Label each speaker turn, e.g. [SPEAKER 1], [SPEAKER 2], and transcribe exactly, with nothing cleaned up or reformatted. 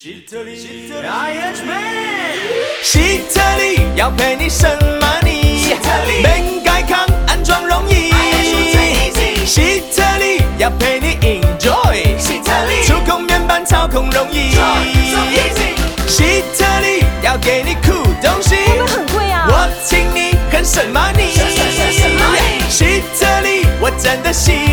[SPEAKER 1] 希特利，希特利要陪你什么你？希特利，免改康安装容易。希特利要陪你 enjoy。希特利，触控面板操控容易。希特利要给你酷东西。
[SPEAKER 2] 会不会很贵啊？
[SPEAKER 1] 我请你很什么你？希特利，我真的喜。